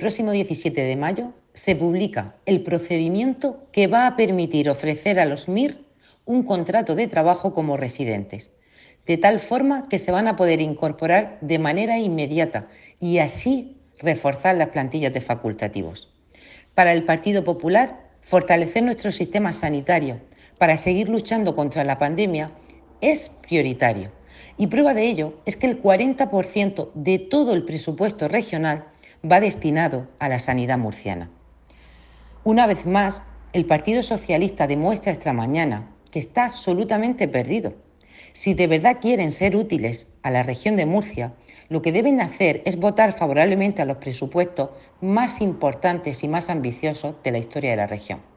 próximo 17 de mayo se publica el procedimiento que va a permitir ofrecer a los MIR un contrato de trabajo como residentes, de tal forma que se van a poder incorporar de manera inmediata y así reforzar las plantillas de facultativos. Para el Partido Popular, fortalecer nuestro sistema sanitario para seguir luchando contra la pandemia es prioritario. Y prueba de ello es que el 40% de todo el presupuesto regional va destinado a la sanidad murciana. Una vez más, el Partido Socialista demuestra esta mañana que está absolutamente perdido. Si de verdad quieren ser útiles a la región de Murcia, lo que deben hacer es votar favorablemente a los presupuestos más importantes y más ambiciosos de la historia de la región.